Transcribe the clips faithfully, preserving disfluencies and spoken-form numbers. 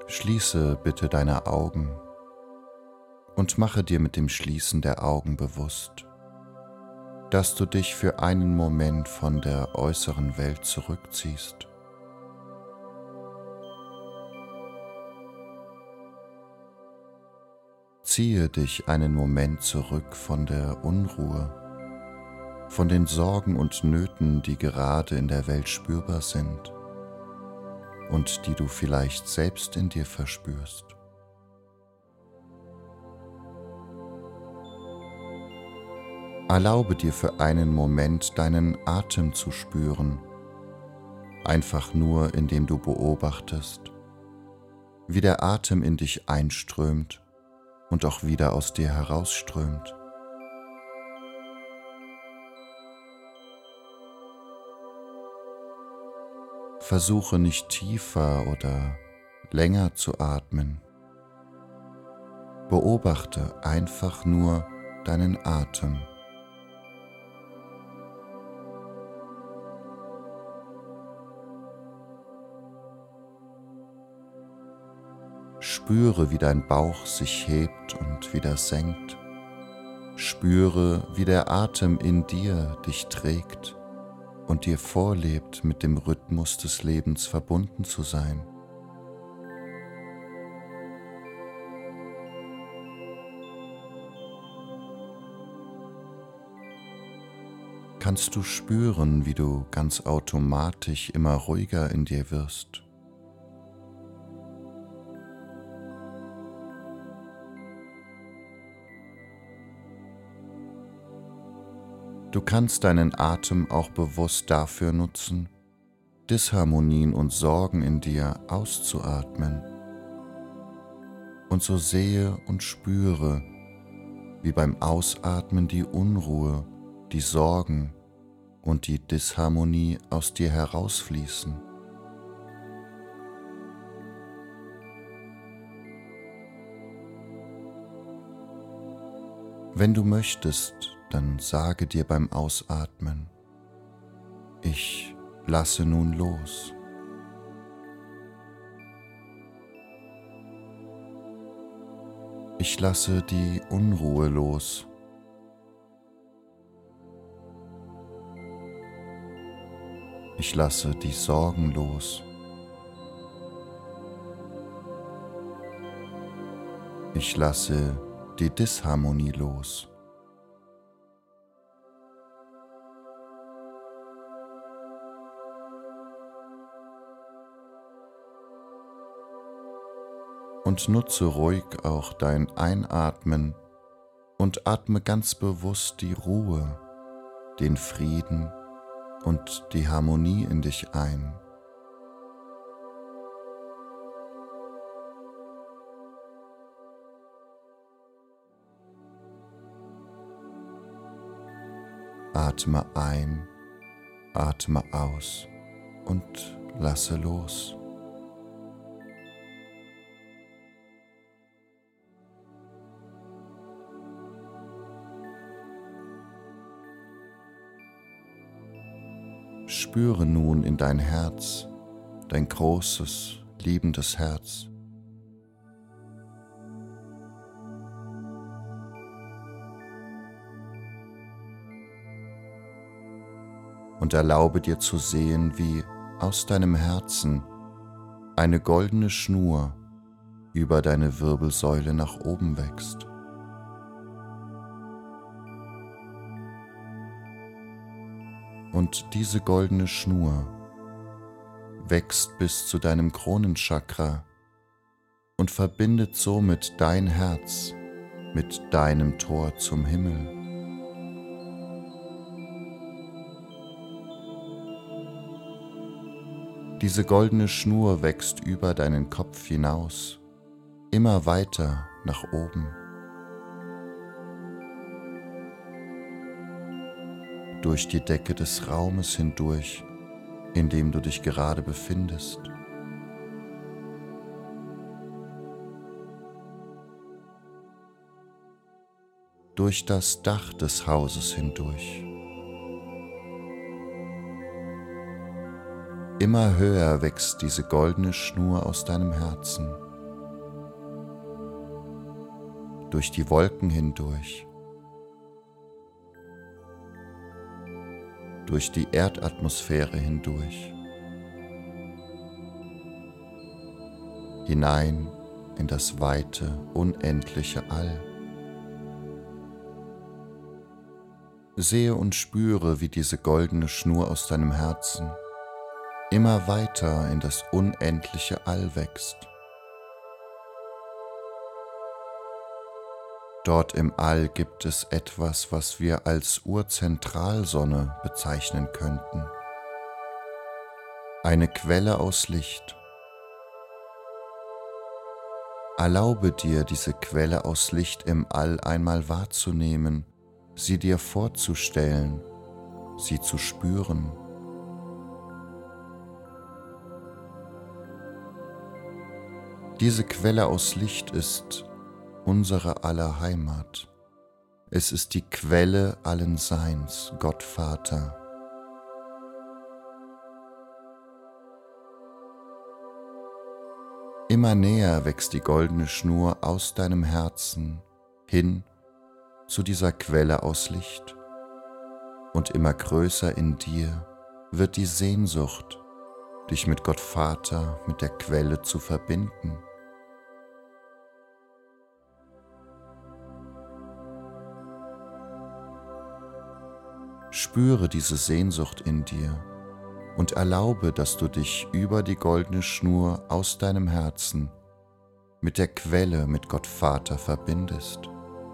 Schließe bitte deine Augen und mache dir mit dem Schließen der Augen bewusst, dass du dich für einen Moment von der äußeren Welt zurückziehst. Ziehe dich einen Moment zurück von der Unruhe, von den Sorgen und Nöten, die gerade in der Welt spürbar sind und die du vielleicht selbst in dir verspürst. Erlaube dir für einen Moment deinen Atem zu spüren, einfach nur indem du beobachtest, wie der Atem in dich einströmt und auch wieder aus dir herausströmt. Versuche nicht tiefer oder länger zu atmen. Beobachte einfach nur deinen Atem. Spüre, wie dein Bauch sich hebt und wieder senkt. Spüre, wie der Atem in dir dich trägt und dir vorlebt, mit dem Rhythmus des Lebens verbunden zu sein. Kannst du spüren, wie du ganz automatisch immer ruhiger in dir wirst? Du kannst deinen Atem auch bewusst dafür nutzen, Disharmonien und Sorgen in dir auszuatmen. Und so sehe und spüre, wie beim Ausatmen die Unruhe, die Sorgen und die Disharmonie aus dir herausfließen. Wenn du möchtest, dann sage dir beim Ausatmen: Ich lasse nun los. Ich lasse die Unruhe los. Ich lasse die Sorgen los. Ich lasse die Disharmonie los. Und nutze ruhig auch dein Einatmen und atme ganz bewusst die Ruhe, den Frieden und die Harmonie in dich ein. Atme ein, atme aus und lasse los. Spüre nun in dein Herz, dein großes, liebendes Herz. Und erlaube dir zu sehen, wie aus deinem Herzen eine goldene Schnur über deine Wirbelsäule nach oben wächst. Und diese goldene Schnur wächst bis zu deinem Kronenchakra und verbindet somit dein Herz mit deinem Tor zum Himmel. Diese goldene Schnur wächst über deinen Kopf hinaus, immer weiter nach oben. Durch die Decke des Raumes hindurch, in dem du dich gerade befindest. Durch das Dach des Hauses hindurch. Immer höher wächst diese goldene Schnur aus deinem Herzen. durch die Wolken hindurch, durch die Erdatmosphäre hindurch, hinein in das weite, unendliche All. Sehe und spüre, wie diese goldene Schnur aus deinem Herzen immer weiter in das unendliche All wächst. Dort im All gibt es etwas, was wir als Urzentralsonne bezeichnen könnten. Eine Quelle aus Licht. Erlaube dir, diese Quelle aus Licht im All einmal wahrzunehmen, sie dir vorzustellen, sie zu spüren. Diese Quelle aus Licht ist unsere aller Heimat. Es ist die Quelle allen Seins, Gott Vater. Immer näher wächst die goldene Schnur aus deinem Herzen hin zu dieser Quelle aus Licht, und immer größer in dir wird die Sehnsucht, dich mit Gott Vater, mit der Quelle zu verbinden. Spüre diese Sehnsucht in dir und erlaube, dass du dich über die goldene Schnur aus deinem Herzen mit der Quelle, mit Gott Vater verbindest.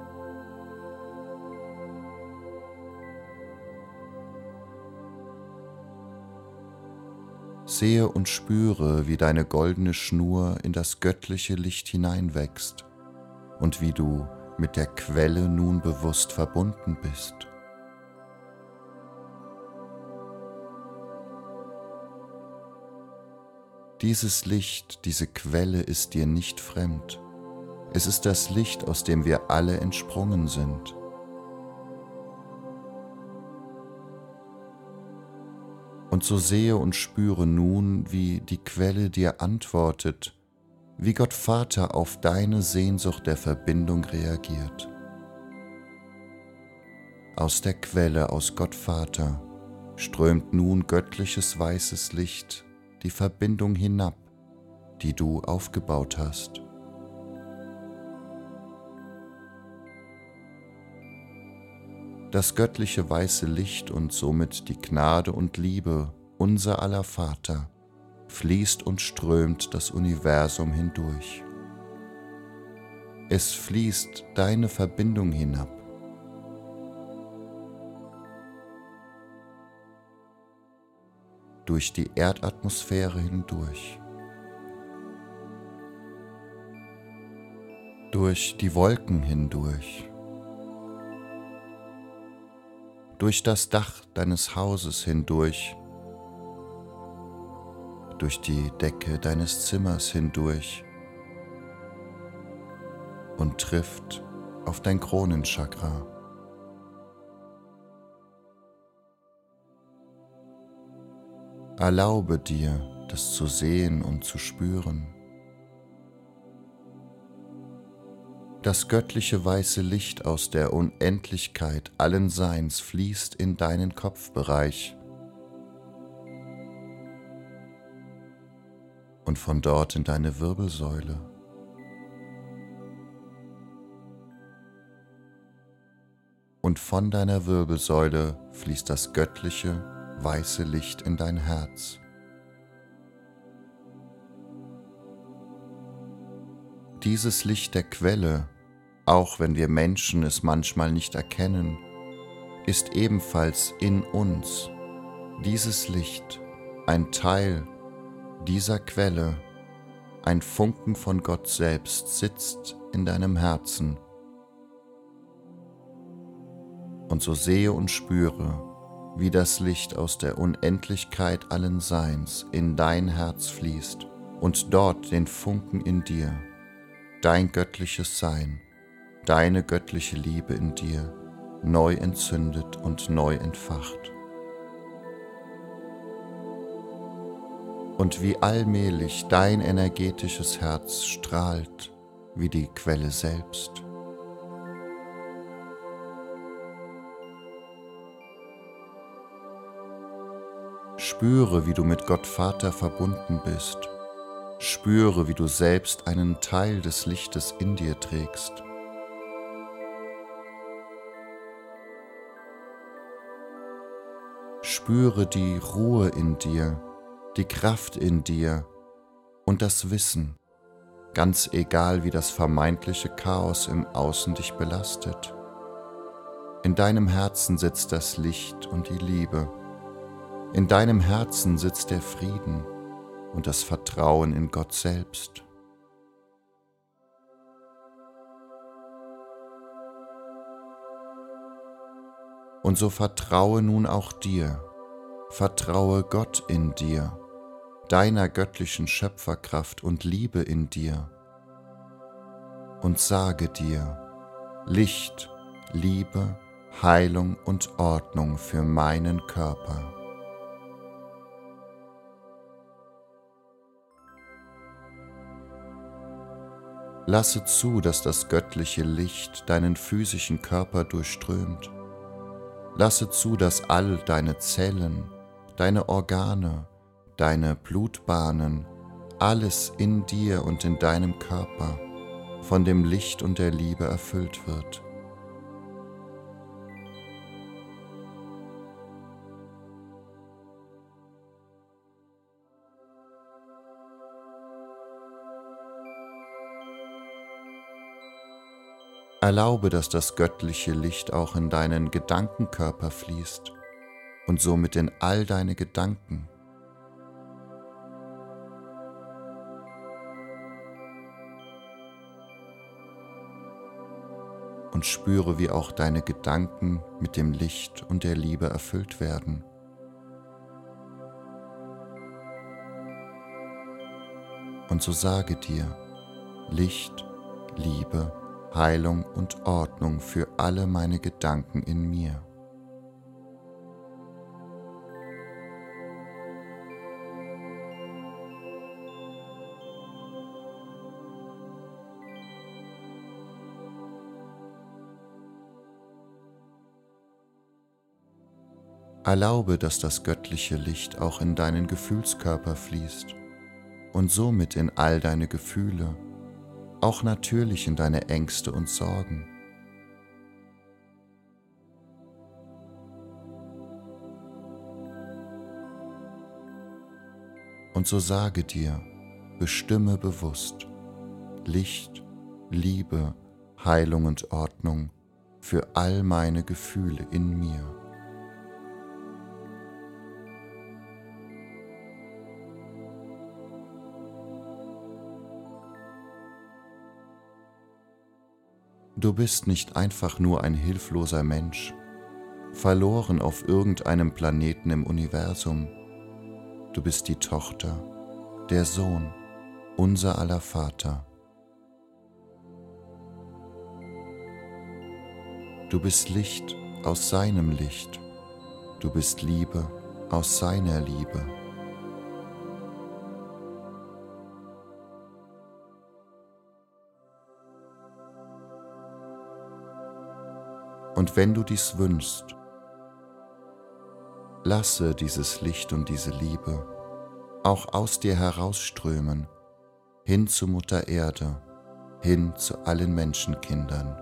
Sehe und spüre, wie deine goldene Schnur in das göttliche Licht hineinwächst und wie du mit der Quelle nun bewusst verbunden bist. Dieses Licht, diese Quelle ist dir nicht fremd. Es ist das Licht, aus dem wir alle entsprungen sind. Und so sehe und spüre nun, wie die Quelle dir antwortet, wie Gott Vater auf deine Sehnsucht der Verbindung reagiert. Aus der Quelle, aus Gott Vater, strömt nun göttliches weißes Licht die Verbindung hinab, die du aufgebaut hast. Das göttliche weiße Licht und somit die Gnade und Liebe unser aller Vater fließt und strömt das Universum hindurch. Es fließt deine Verbindung hinab. Durch die Erdatmosphäre hindurch, durch die Wolken hindurch, durch das Dach deines Hauses hindurch, durch die Decke deines Zimmers hindurch und trifft auf dein Kronenchakra. Erlaube dir, das zu sehen und zu spüren. Das göttliche weiße Licht aus der Unendlichkeit allen Seins fließt in deinen Kopfbereich und von dort in deine Wirbelsäule. Und von deiner Wirbelsäule fließt das göttliche weiße Licht in dein Herz. Dieses Licht der Quelle, auch wenn wir Menschen es manchmal nicht erkennen, ist ebenfalls in uns. Dieses Licht, ein Teil dieser Quelle, ein Funken von Gott selbst sitzt in deinem Herzen. Und so sehe und spüre, wie das Licht aus der Unendlichkeit allen Seins in dein Herz fließt und dort den Funken in dir, dein göttliches Sein, deine göttliche Liebe in dir neu entzündet und neu entfacht. Und wie allmählich dein energetisches Herz strahlt wie die Quelle selbst, Spüre, wie du mit Gott Vater verbunden bist. Spüre, wie du selbst einen Teil des Lichtes in dir trägst. Spüre die Ruhe in dir, die Kraft in dir und das Wissen, ganz egal wie das vermeintliche Chaos im Außen dich belastet. In deinem Herzen sitzt das Licht und die Liebe. In deinem Herzen sitzt der Frieden und das Vertrauen in Gott selbst. Und so vertraue nun auch dir, vertraue Gott in dir, deiner göttlichen Schöpferkraft und Liebe in dir und sage dir: Licht, Liebe, Heilung und Ordnung für meinen Körper. Lasse zu, dass das göttliche Licht deinen physischen Körper durchströmt. Lasse zu, dass all deine Zellen, deine Organe, deine Blutbahnen, alles in dir und in deinem Körper von dem Licht und der Liebe erfüllt wird. Erlaube, dass das göttliche Licht auch in deinen Gedankenkörper fließt und somit in all deine Gedanken. Und spüre, wie auch deine Gedanken mit dem Licht und der Liebe erfüllt werden. Und so sage dir: Licht, Liebe, Heilung und Ordnung für alle meine Gedanken in mir. Erlaube, dass das göttliche Licht auch in deinen Gefühlskörper fließt und somit in all deine Gefühle, auch natürlich in deine Ängste und Sorgen. Und so sage dir, bestimme bewusst: Licht, Liebe, Heilung und Ordnung für all meine Gefühle in mir. Du bist nicht einfach nur ein hilfloser Mensch, verloren auf irgendeinem Planeten im Universum. Du bist die Tochter, der Sohn, unser aller Vater. Du bist Licht aus seinem Licht. Du bist Liebe aus seiner Liebe. Und wenn du dies wünschst, lasse dieses Licht und diese Liebe auch aus dir herausströmen, hin zu Mutter Erde, hin zu allen Menschenkindern.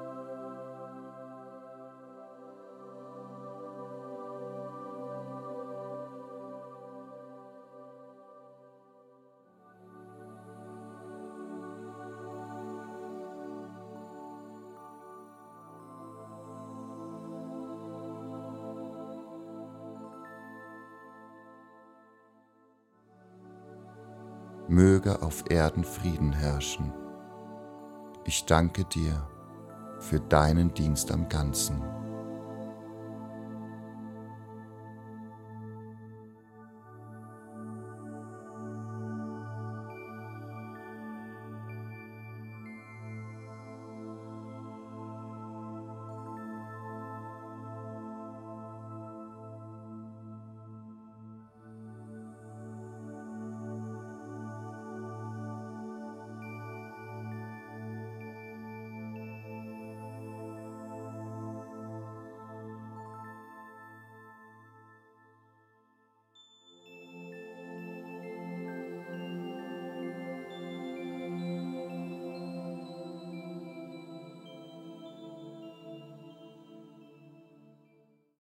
Möge auf Erden Frieden herrschen. Ich danke dir für deinen Dienst am Ganzen.